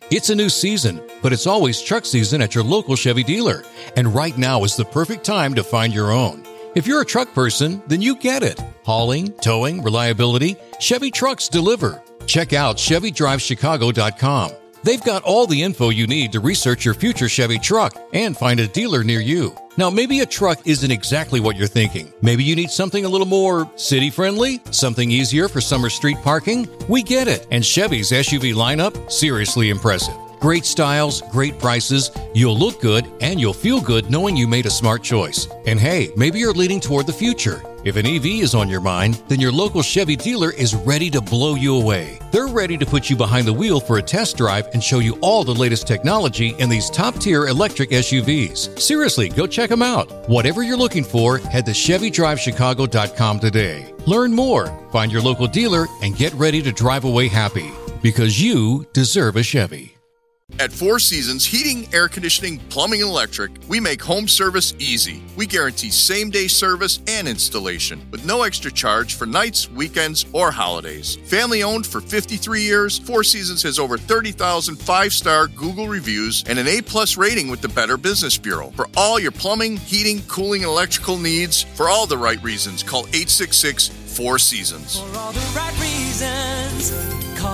It's a new season, but it's always truck season at your local Chevy dealer. And right now is the perfect time to find your own. If you're a truck person, then you get it. Hauling, towing, reliability, Chevy trucks deliver. Check out ChevyDriveChicago.com. They've got all the info you need to research your future Chevy truck and find a dealer near you. Now, maybe a truck isn't exactly what you're thinking. Maybe you need something a little more city-friendly, something easier for summer street parking. We get it. And Chevy's SUV lineup, seriously impressive. Great styles, great prices, you'll look good, and you'll feel good knowing you made a smart choice. And hey, maybe you're leaning toward the future. If an EV is on your mind, then your local Chevy dealer is ready to blow you away. They're ready to put you behind the wheel for a test drive and show you all the latest technology in these top-tier electric SUVs. Seriously, go check them out. Whatever you're looking for, head to ChevyDriveChicago.com today. Learn more, find your local dealer, and get ready to drive away happy. Because you deserve a Chevy. At Four Seasons Heating, Air Conditioning, Plumbing, and Electric, we make home service easy. We guarantee same-day service and installation with no extra charge for nights, weekends, or holidays. Family-owned for 53 years, Four Seasons has over 30,000 five-star Google reviews and an A-plus rating with the Better Business Bureau. For all your plumbing, heating, cooling, and electrical needs, for all the right reasons, call 866-4Seasons. For all the right reasons, call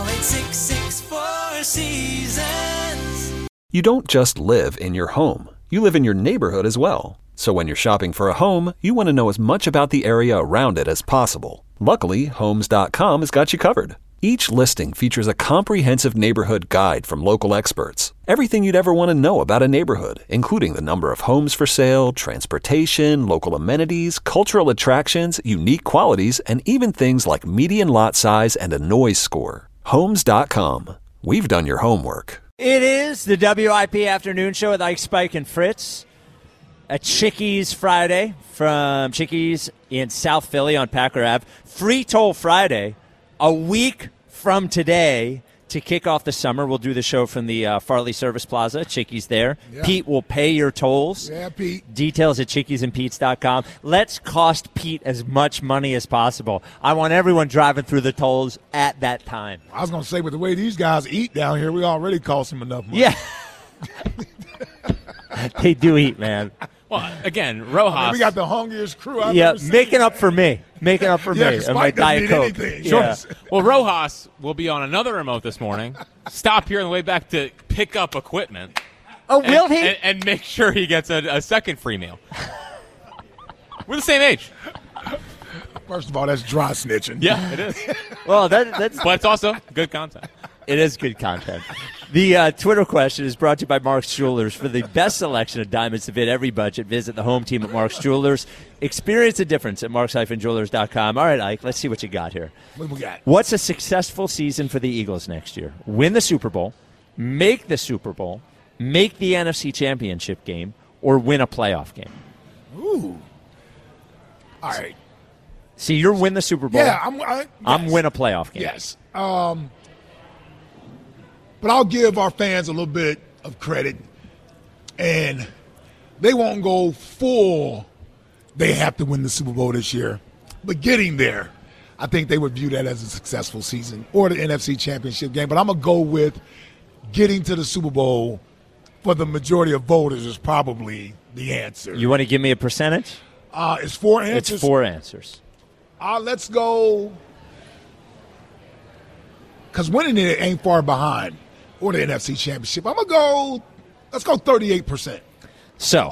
866-4Seasons. You don't just live in your home. You live in your neighborhood as well. So when you're shopping for a home, you want to know as much about the area around it as possible. Luckily, Homes.com has got you covered. Each listing features a comprehensive neighborhood guide from local experts. Everything you'd ever want to know about a neighborhood, including the number of homes for sale, transportation, local amenities, cultural attractions, unique qualities, and even things like median lot size and a noise score. Homes.com. We've done your homework. It is the WIP Afternoon Show with Ike, Spike, and Fritz. A Chickies Friday from Chickies in South Philly on Packer Ave. Free Toll Friday, a week from today to kick off the summer. We'll do the show from the Farley Service Plaza. Chickies there. Yeah. Pete will pay your tolls. Yeah, Pete. Details at chickiesandpetes.com. Let's cost Pete as much money as possible. I want everyone driving through the tolls at that time. I was going to say, with the way these guys eat down here, we already cost them enough money. Yeah. They do eat, man. Well, again, Rojas. I mean, we got the hungriest crew I've yeah, ever seen. making up for me. Making up for me and my Diet Coke. Yeah. Well, Rojas will be on another remote this morning. Stop here on the way back to pick up equipment. Oh, will he? And make sure he gets a second free meal. We're the same age. First of all, that's dry snitching. Yeah, it is. Well, that's. But it's also good content. It is good content. The Twitter question is brought to you by Mark's Jewelers. For the best selection of diamonds to fit every budget, visit the home team at Mark's Jewelers. Experience the difference at marks-jewelers.com. All right, Ike, let's see what you got here. What we got? What's a successful season for the Eagles next year? Win the Super Bowl, make the Super Bowl, make the NFC Championship game, or win a playoff game? Ooh. All right. See, you're win the Super Bowl. Yeah, I'm win a playoff game. Yes. But I'll give our fans a little bit of credit, and they won't go full. They have to win the Super Bowl this year. But getting there, I think they would view that as a successful season or the NFC Championship game. But I'm going to go with getting to the Super Bowl for the majority of voters is probably the answer. You want to give me a percentage? It's 4 answers. It's 4 answers. Let's go, because winning it ain't far behind, or the NFC Championship. I'm going to go, let's go 38%. So,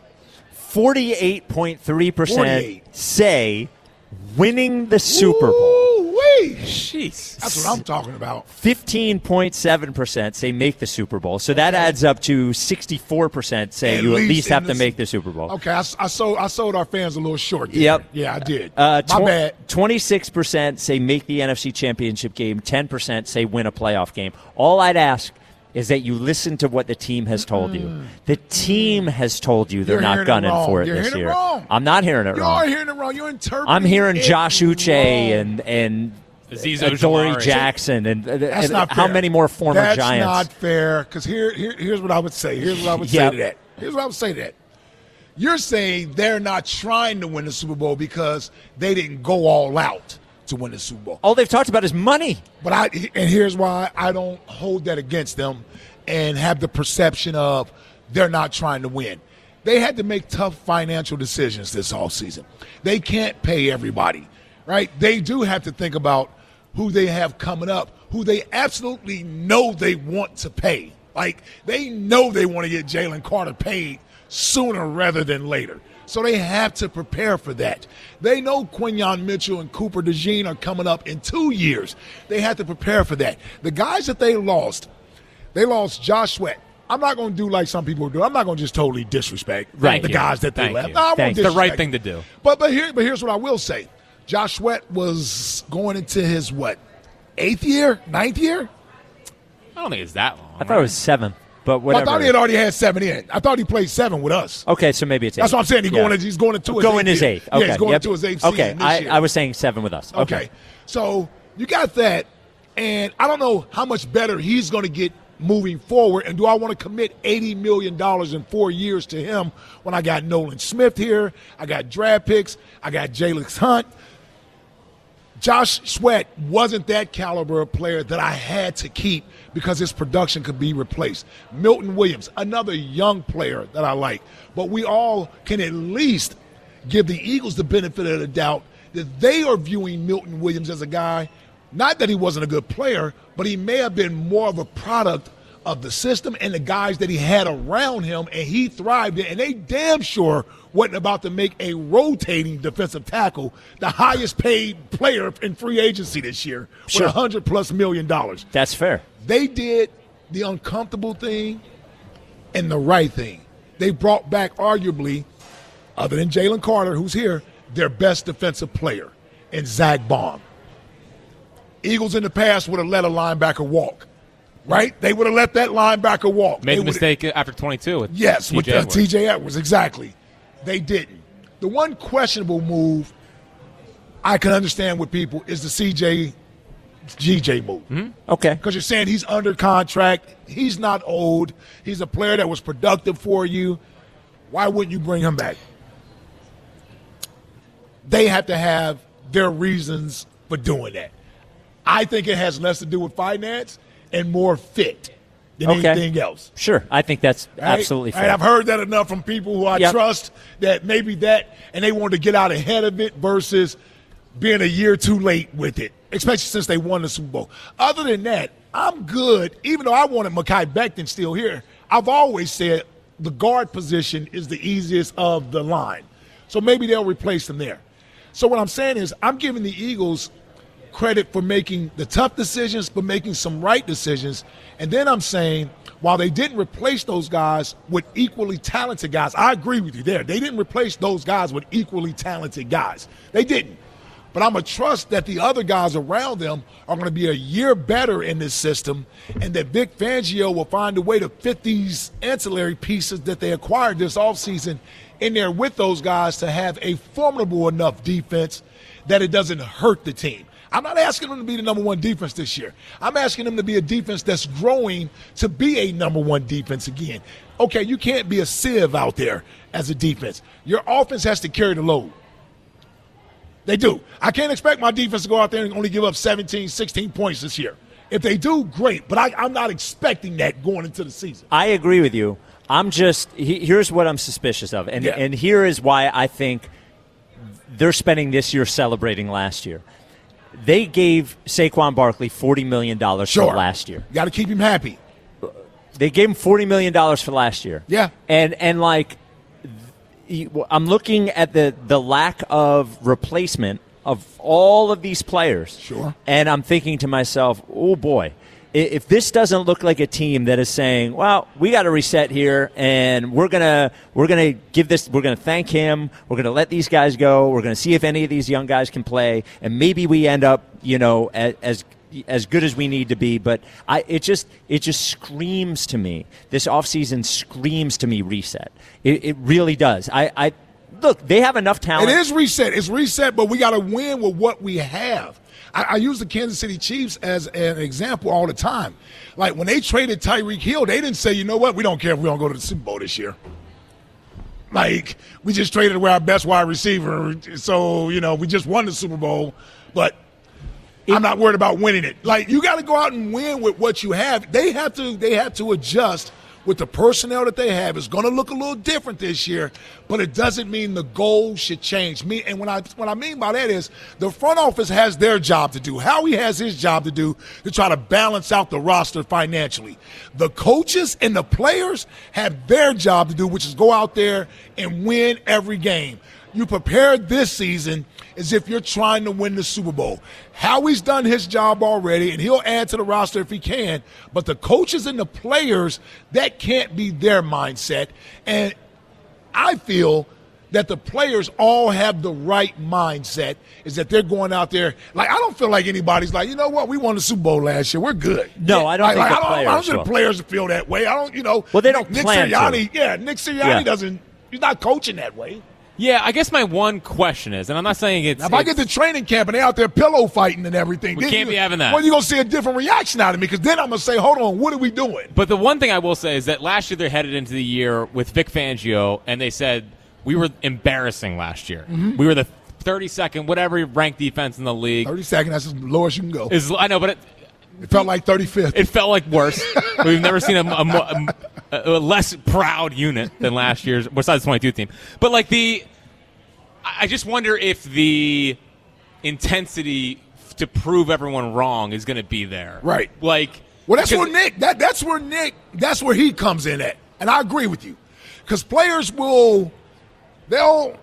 48.3% say winning the Super Bowl. Ooh-wee. Jeez. That's what I'm talking about. 15.7% say make the Super Bowl. So that adds up to 64% say you at least have to make the Super Bowl. Okay, I sold our fans a little short there. Yep. Yeah, I did. My bad. 26% say make the NFC Championship game. 10% say win a playoff game. All I'd ask is that you listen to what the team has told you. The team has told you they're not gunning for it this year. I'm not hearing it wrong. You are hearing it wrong. You're interpreting I'm hearing Josh Uche and Dory Jackson and how many more former Giants. That's not fair, because here's what I would say. Here's what I would say to that. Here's what I would say to that. You're saying they're not trying to win the Super Bowl because they didn't go all out to win the Super Bowl. All they've talked about is money. But here's why I don't hold that against them and have the perception of they're not trying to win. They had to make tough financial decisions this offseason. They can't pay everybody, right? They do have to think about who they have coming up, who they absolutely know they want to pay. Like, they know they want to get Jalen Carter paid sooner rather than later. So they have to prepare for that. They know Quinyon Mitchell and Cooper DeJean are coming up in 2 years. They have to prepare for that. The guys that they lost Josh Sweat. I'm not going to do like some people do. I'm not going to just totally disrespect the guys that they left. No, I won't the right thing to do. But here's what I will say. Josh Sweat was going into his, 8th year, 9th year? I don't think it's that long. I thought it was 7th, but whatever. I thought he had already had 7 in. I thought he played 7 with us. Okay, so maybe it's 8. That's what I'm saying. He's going into his 8th. Okay. Yeah, he's going into his 8th season Okay, this year. I was saying 7 with us. Okay. So you got that, and I don't know how much better he's going to get moving forward, and do I want to commit $80 million in 4 years to him when I got Nolan Smith here, I got draft picks, I got Jalen Hunt. Josh Sweat wasn't that caliber of player that I had to keep because his production could be replaced. Milton Williams, another young player that I like. But we all can at least give the Eagles the benefit of the doubt that they are viewing Milton Williams as a guy, not that he wasn't a good player, but he may have been more of a product of the system and the guys that he had around him, and he thrived in. And they damn sure wasn't about to make a rotating defensive tackle the highest paid player in free agency this year with $100+ million. That's fair. They did the uncomfortable thing and the right thing. They brought back arguably, other than Jalen Carter, who's here, their best defensive player in Zach Baum. Eagles in the past would have let a linebacker walk. Right? They would have let that linebacker walk. Made a mistake after 22 with T.J. Edwards, exactly. They didn't. The one questionable move I can understand with people is the CJ move. Mm-hmm. Okay. Because you're saying he's under contract. He's not old. He's a player that was productive for you. Why wouldn't you bring him back? They have to have their reasons for doing that. I think it has less to do with finance and more fit than anything else. Sure. I think that's absolutely fair. Right? I've heard that enough from people who I trust that maybe that, and they wanted to get out ahead of it versus being a year too late with it, especially since they won the Super Bowl. Other than that, I'm good. Even though I wanted Mekhi Becton still here, I've always said the guard position is the easiest of the line. So maybe they'll replace them there. So what I'm saying is I'm giving the Eagles credit for making the tough decisions, but making some right decisions. And then I'm saying, while they didn't replace those guys with equally talented guys, I agree with you there. They didn't replace those guys with equally talented guys. They didn't. But I'm going to trust that the other guys around them are going to be a year better in this system, and that Vic Fangio will find a way to fit these ancillary pieces that they acquired this offseason in there with those guys to have a formidable enough defense that it doesn't hurt the team. I'm not asking them to be the number one defense this year. I'm asking them to be a defense that's growing to be a number one defense again. Okay, you can't be a sieve out there as a defense. Your offense has to carry the load. They do. I can't expect my defense to go out there and only give up 17, 16 points this year. If they do, great. But I'm not expecting that going into the season. I agree with you. I'm just – here's what I'm suspicious of. And here is why I think they're spending this year celebrating last year. They gave Saquon Barkley $40 million for last year. You got to keep him happy. They gave him $40 million for last year. Yeah. And like, I'm looking at the lack of replacement of all of these players. Sure. And I'm thinking to myself, oh, boy. If this doesn't look like a team that is saying, well, we got to reset here, and we're gonna give this, we're gonna thank him, we're gonna let these guys go, we're gonna see if any of these young guys can play, and maybe we end up, as good as we need to be. But it just screams to me. This offseason screams to me reset. It really does. Look, they have enough talent. It is reset. It's reset, but we got to win with what we have. I use the Kansas City Chiefs as an example all the time. Like, when they traded Tyreek Hill, they didn't say, you know what, we don't care if we don't go to the Super Bowl this year. Like, we just traded away our best wide receiver, so, we just won the Super Bowl. But I'm not worried about winning it. Like, you got to go out and win with what you have. They have to adjust with the personnel that they have. It's going to look a little different this year, but it doesn't mean the goal should change. And what I mean by that is the front office has their job to do. Howie has his job to do to try to balance out the roster financially. The coaches and the players have their job to do, which is go out there and win every game. You prepare this season as if you're trying to win the Super Bowl. Howie's done his job already, and he'll add to the roster if he can. But the coaches and the players, that can't be their mindset. And I feel that the players all have the right mindset, is that they're going out there. Like, I don't feel like anybody's like, you know what, we won the Super Bowl last year. We're good. No, I don't think the players I don't think the players feel that way. I don't, Well, they don't Nick plan Sirianni, to. Yeah, Nick Sirianni doesn't – he's not coaching that way. Yeah, I guess my one question is, and I'm not saying it's... Now, if I get to training camp and they're out there pillow fighting and everything, we can't be having that. Well, you're going to see a different reaction out of me, because then I'm going to say, hold on, what are we doing? But the one thing I will say is that last year they headed into the year with Vic Fangio, and they said, we were embarrassing last year. Mm-hmm. We were the 32nd, whatever ranked defense in the league. 32nd, that's as low as you can go. I know, but... It felt like 35th. It felt like worse. We've never seen a less proud unit than last year's, besides the 22 team. But, like, I just wonder if the intensity to prove everyone wrong is going to be there. Right. Like, well, that's where Nick. That's where he comes in at, and I agree with you, because players they'll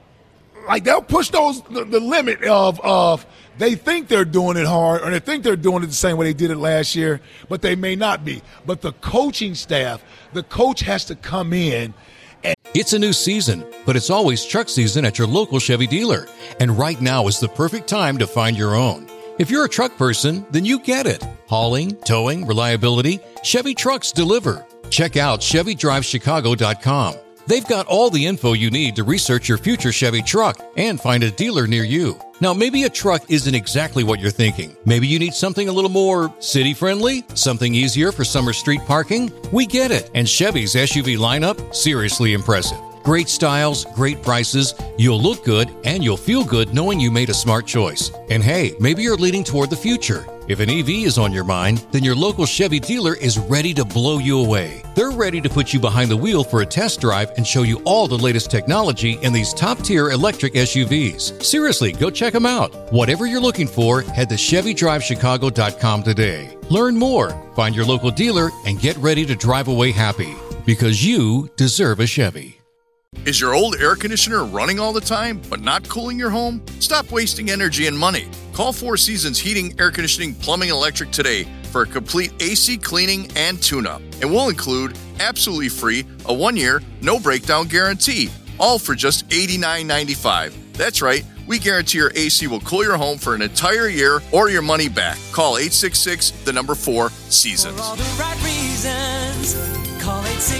push the limit of they think they're doing it hard, or they think they're doing it the same way they did it last year, but they may not be. But the coaching staff, the coach has to come in. It's a new season, but it's always truck season at your local Chevy dealer. And right now is the perfect time to find your own. If you're a truck person, then you get it. Hauling, towing, reliability, Chevy trucks deliver. Check out ChevyDriveChicago.com. They've got all the info you need to research your future Chevy truck and find a dealer near you. Now, maybe a truck isn't exactly what you're thinking. Maybe you need something a little more city-friendly, something easier for summer street parking. We get it. And Chevy's SUV lineup, seriously impressive. Great styles, great prices, you'll look good, and you'll feel good knowing you made a smart choice. And hey, maybe you're leaning toward the future. If an EV is on your mind, then your local Chevy dealer is ready to blow you away. They're ready to put you behind the wheel for a test drive and show you all the latest technology in these top-tier electric SUVs. Seriously, go check them out. Whatever you're looking for, head to ChevyDriveChicago.com today. Learn more, find your local dealer, and get ready to drive away happy. Because you deserve a Chevy. Is your old air conditioner running all the time but not cooling your home? Stop wasting energy and money. Call Four Seasons Heating, Air Conditioning, Plumbing, and Electric today for a complete AC cleaning and tune-up. And we'll include, absolutely free, a 1-year, no-breakdown guarantee, all for just $89.95. That's right, we guarantee your AC will cool your home for an entire year or your money back. Call 866-4-SEASONS. For all the right reasons, call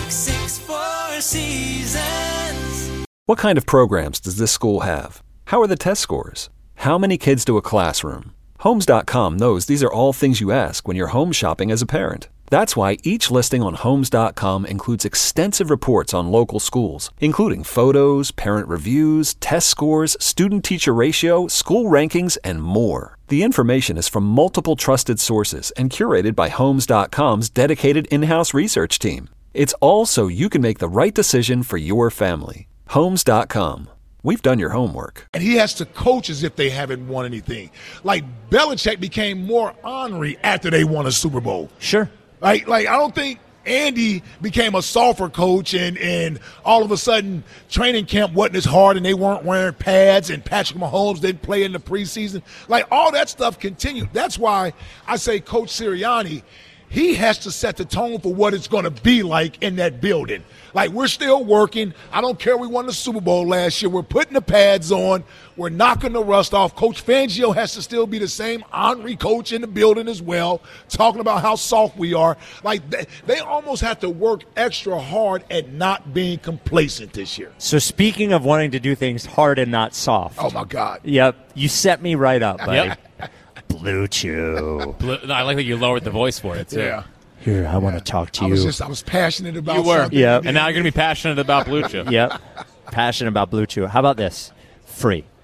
866-4-SEASONS. What kind of programs does this school have? How are the test scores? How many kids do a classroom? Homes.com knows these are all things you ask when you're home shopping as a parent. That's why each listing on Homes.com includes extensive reports on local schools, including photos, parent reviews, test scores, student-teacher ratio, school rankings, and more. The information is from multiple trusted sources and curated by Homes.com's dedicated in-house research team. It's all so you can make the right decision for your family. Homes.com. We've done your homework. And he has to coach as if they haven't won anything. Like, Belichick became more ornery after they won a Super Bowl. Sure. Like I don't think Andy became a softer coach and all of a sudden training camp wasn't as hard and they weren't wearing pads and Patrick Mahomes didn't play in the preseason. Like, all that stuff continued. That's why I say Coach Sirianni, he has to set the tone for what it's going to be like in that building. Like, we're still working. I don't care we won the Super Bowl last year. We're putting the pads on. We're knocking the rust off. Coach Fangio has to still be the same ornery coach in the building as well, talking about how soft we are. Like, they almost have to work extra hard at not being complacent this year. So speaking of wanting to do things hard and not soft. Oh, my God. Yep. You set me right up, buddy. Yep. Blue Chew. I like that you lowered the voice for it, too. Yeah. Here, I want to talk to you. I was passionate about You were. something. Yep. And now you're going to be passionate about Blue Chew. Yep. Passionate about Blue Chew. How about this? Free.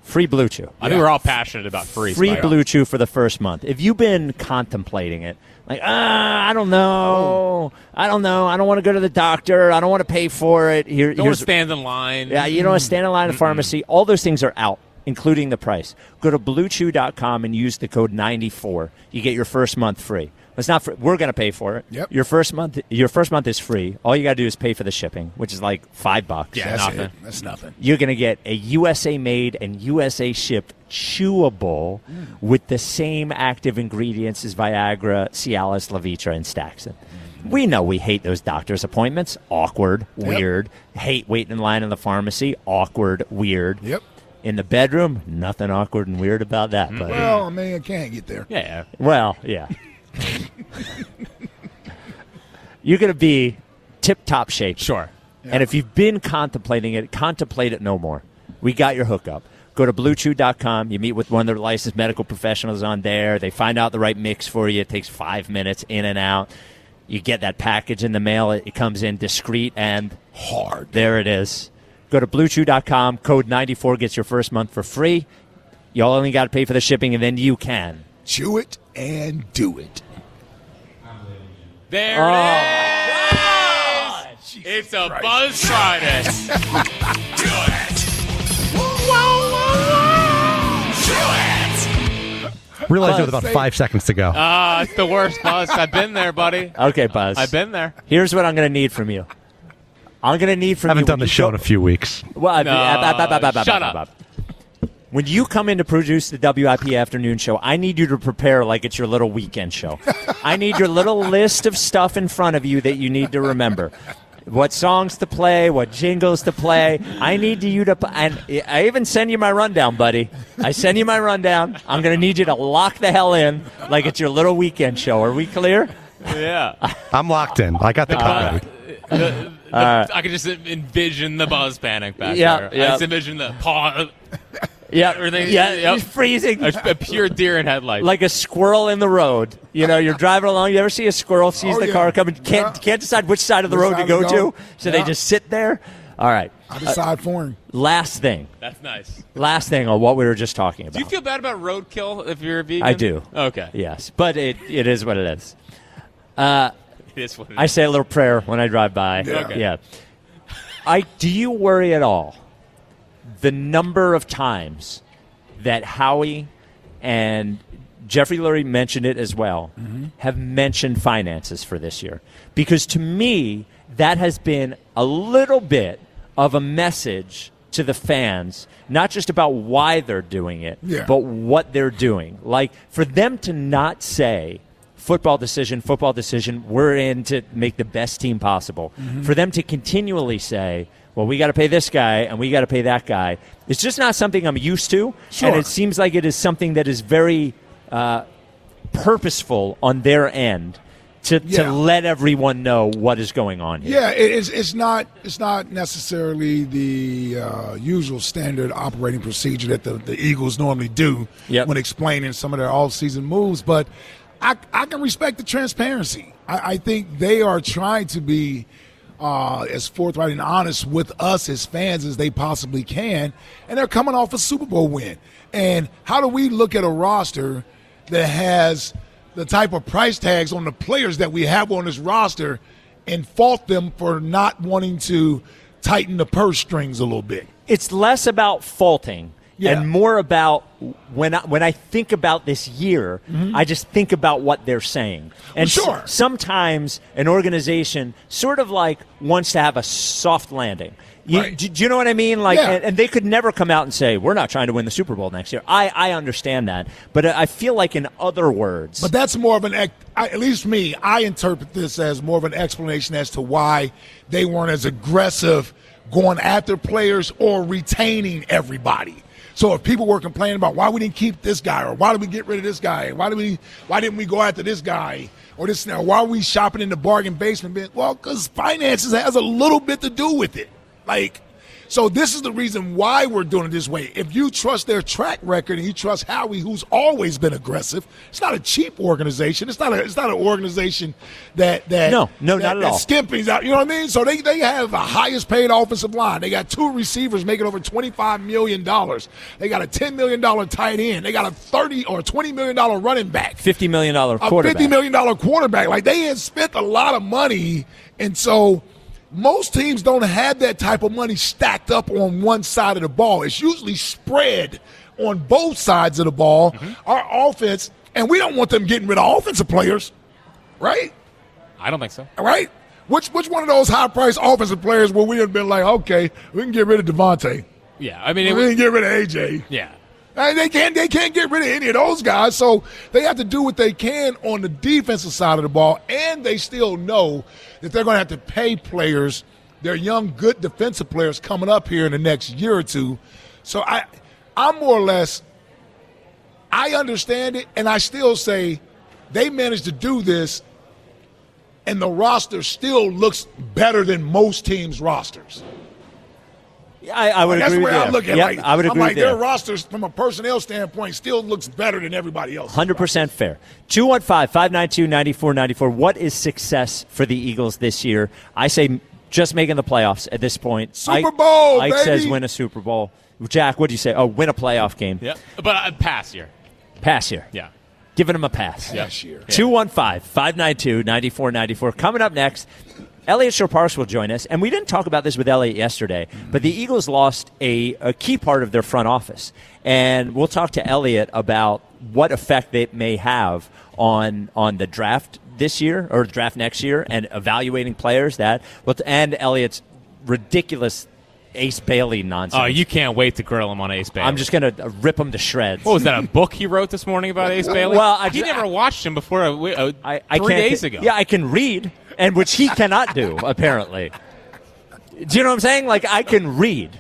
free Blue Chew. I think we're all passionate about free. Free Spike. Blue Chew for the first month. If you've been contemplating it, like, I don't know. I don't want to go to the doctor. I don't want to pay for it. Don't want to stand in line. Yeah, you don't want to stand in line at the pharmacy. All those things are out, including the price. Go to BlueChew.com and use the code 94. You get your first month free. It's not free. We're going to pay for it. Yep. Your first month is free. All you got to do is pay for the shipping, which is like $5. Yeah, nothing. That's nothing. You're going to get a USA-made and USA-shipped chewable with the same active ingredients as Viagra, Cialis, Levitra, and Staxin. We know we hate those doctor's appointments. Awkward, weird. Hate waiting in line in the pharmacy. Awkward, weird. Yep. In the bedroom, nothing awkward and weird about that. But Well, I mean, I can't get there. Yeah. well, yeah. You're going to be tip-top shape. Sure. And if you've been contemplating it, contemplate it no more. We got your hookup. Go to BlueChew.com. You meet with one of their licensed medical professionals on there. They find out the right mix for you. It takes 5 minutes in and out. You get that package in the mail. It comes in discreet and Hard. there it is. Go to BlueChew.com. Code 94 gets your first month for free. You only got to pay for the shipping, and then you can. Chew it and do it. There it is. It's a Buzz Friday. Realized it with about 5 seconds to go. It's the worst, Buzz. I've been there, buddy. Okay, Buzz. I've been there. Here's what I'm going to need from you. I'm going to need from Haven't you. done the show in a few weeks. Well, Shut up. When you come in to produce the WIP afternoon show, I need you to prepare like it's your little weekend show. I need your little list of stuff in front of you that you need to remember. What songs to play, what jingles to play. I need you to, and I even send you my rundown, buddy. I send you my rundown. I'm going to need you to lock the hell in like it's your little weekend show. Are we clear? Yeah. I'm locked in. I got the cut ready. I could just envision the Buzz panic back there. I just envision the pause. Yeah, Everything- yeah, yep. he's freezing. A pure deer in headlights. Like a squirrel in the road. You know, you're driving along. You ever see a squirrel sees the car coming, can't decide which side of the road to go to, so they just sit there? All right. I decide for him. Last thing That's nice. on what we were just talking about. Do you feel bad about roadkill if you're a vegan? I do. Okay. Yes, but it is what it is. It is what it I is. say a little prayer when I drive by. Okay. Yeah. Do you worry at all the number of times that Howie and Jeffrey Lurie mentioned it as well, have mentioned finances for this year? Because to me, that has been a little bit of a message to the fans, not just about why they're doing it, but what they're doing. Like, for them to not say, football decision, we're in to make the best team possible. For them to continually say, well, we got to pay this guy and we got to pay that guy. It's just not something I'm used to. Sure. And it seems like it is something that is very purposeful on their end to let everyone know what is going on here. Yeah, it's not necessarily the usual standard operating procedure that the Eagles normally do when explaining some of their all-season moves, but I can respect the transparency. I think they are trying to be as forthright and honest with us as fans as they possibly can, and they're coming off a Super Bowl win. And how do we look at a roster that has the type of price tags on the players that we have on this roster and fault them for not wanting to tighten the purse strings a little bit? It's less about faulting and more about when I think about this year, I just think about what they're saying. And sometimes an organization sort of like wants to have a soft landing. Do you know what I mean? Like, and they could never come out and say, we're not trying to win the Super Bowl next year. I understand that. But I feel like, in other words. But that's more of at least me, I interpret this as more of an explanation as to why they weren't as aggressive going after players or retaining everybody. So if people were complaining about why we didn't keep this guy, or why did we get rid of this guy, why didn't we go after this guy, or this now, why are we shopping in the bargain basement bin? Well, because finances has a little bit to do with it. Like, So this is the reason why we're doing it this way. If you trust their track record and you trust Howie, who's always been aggressive, it's not a cheap organization. It's not an organization that not at all. skimpings out. You know what I mean? So they have the highest paid offensive line. They got 2 receivers making over $25 million. They got a $10 million tight end. They got a $30 or $20 million running back. $50 million quarterback. A $50 million quarterback. Like, they had spent a lot of money, and so most teams don't have that type of money stacked up on one side of the ball. It's usually spread on both sides of the ball. Mm-hmm. Our offense, and we don't want them getting rid of offensive players, right? I don't think so. Right? Which one of those high-priced offensive players where we have been like, okay, we can get rid of Devontae. Yeah, I mean, we can get rid of AJ. Yeah. And they can't get rid of any of those guys, so they have to do what they can on the defensive side of the ball, and they still know that they're going to have to pay players, their young, good defensive players coming up here in the next year or two. So I'm more or less, I understand it, and I still say they managed to do this, and the roster still looks better than most teams' rosters. Yeah, I would agree with you. That's where I look at it. I would agree with their rosters, from a personnel standpoint, still looks better than everybody else. 100% fair. 215-592-9494. What is success for the Eagles this year? I say just making the playoffs at this point. Super Bowl, Ike baby. says win a Super Bowl. Jack, what do you say? Oh, win a playoff game. Yeah, but pass here. Pass here. Yeah. Giving them a pass. Pass year. 215-592-9494. Coming up next, Elliot Shore-Parks will join us, and we didn't talk about this with Elliot yesterday, but the Eagles lost a key part of their front office, and we'll talk to Elliot about what effect it may have on the draft this year or the draft next year and evaluating players and Elliot's ridiculous Ace Bailey nonsense. Oh, you can't wait to grill him on Ace Bailey. I'm just going to rip him to shreds. What was that, a book he wrote this morning about Ace Bailey? Well, he never watched him before 3 days ago. Yeah, I can read, and which he cannot do, apparently. Do you know what I'm saying? Like, I can read.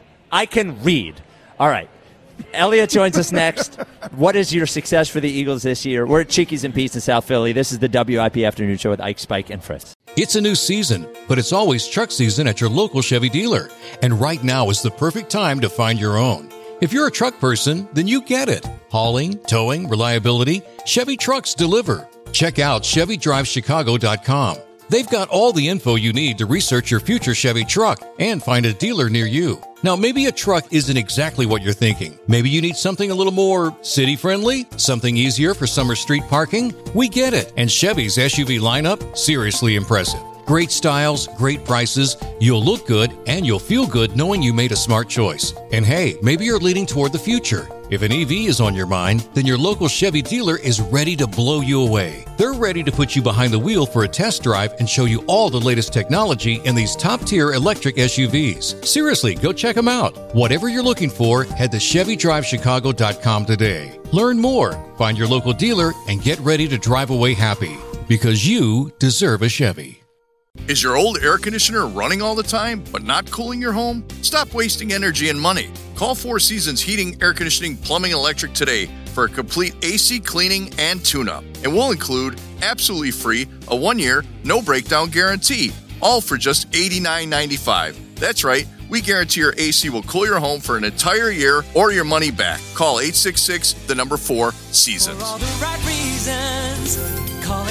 All right. Elliot joins us next. What is your success for the Eagles this year? We're at Chickies and Pete's in South Philly. This is the WIP Afternoon Show with Ike, Spike, and Fritz. It's a new season, but it's always truck season at your local Chevy dealer. And right now is the perfect time to find your own. If you're a truck person, then you get it. Hauling, towing, reliability, Chevy trucks deliver. Check out ChevyDriveChicago.com. They've got all the info you need to research your future Chevy truck and find a dealer near you. Now, maybe a truck isn't exactly what you're thinking. Maybe you need something a little more city-friendly, something easier for summer street parking. We get it. And Chevy's SUV lineup, seriously impressive. Great styles, great prices, you'll look good, and you'll feel good knowing you made a smart choice. And hey, maybe you're leaning toward the future. If an EV is on your mind, then your local Chevy dealer is ready to blow you away. They're ready to put you behind the wheel for a test drive and show you all the latest technology in these top-tier electric SUVs. Seriously, go check them out. Whatever you're looking for, head to ChevyDriveChicago.com today. Learn more, find your local dealer, and get ready to drive away happy. Because you deserve a Chevy. Is your old air conditioner running all the time, but not cooling your home? Stop wasting energy and money. Call Four Seasons Heating, Air Conditioning, Plumbing, and Electric today for a complete AC cleaning and tune-up. And we'll include, absolutely free, a 1-year, no-breakdown guarantee, all for just $89.95. That's right, we guarantee your AC will cool your home for an entire year or your money back. Call 866-4-SEASONS. For all the right reasons, call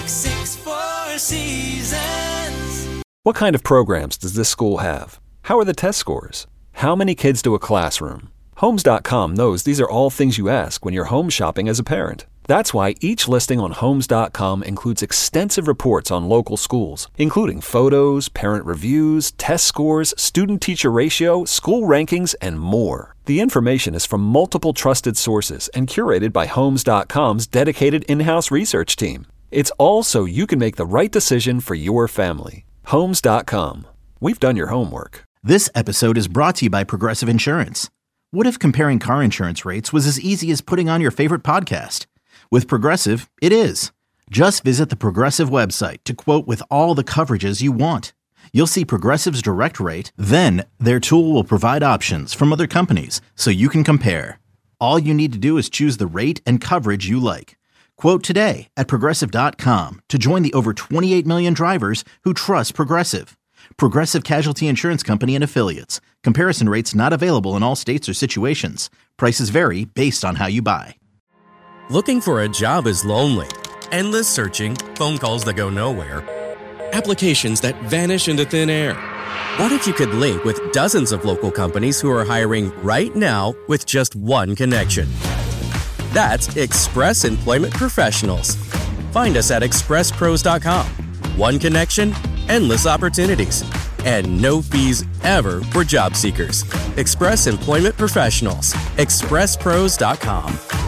866-4-SEASONS. What kind of programs does this school have? How are the test scores? How many kids to a classroom? Homes.com knows these are all things you ask when you're home shopping as a parent. That's why each listing on Homes.com includes extensive reports on local schools, including photos, parent reviews, test scores, student-teacher ratio, school rankings, and more. The information is from multiple trusted sources and curated by Homes.com's dedicated in-house research team. It's all so you can make the right decision for your family. Homes.com. We've done your homework. This episode is brought to you by Progressive Insurance. What if comparing car insurance rates was as easy as putting on your favorite podcast? With Progressive, it is. Just visit the Progressive website to quote with all the coverages you want. You'll see Progressive's direct rate, then their tool will provide options from other companies so you can compare. All you need to do is choose the rate and coverage you like. Quote today at Progressive.com to join the over 28 million drivers who trust Progressive. Progressive Casualty Insurance Company and Affiliates. Comparison rates not available in all states or situations. Prices vary based on how you buy. Looking for a job is lonely. Endless searching, phone calls that go nowhere, applications that vanish into thin air. What if you could link with dozens of local companies who are hiring right now with just one connection? That's Express Employment Professionals. Find us at expresspros.com. One connection, endless opportunities, and no fees ever for job seekers. Express Employment Professionals. expresspros.com.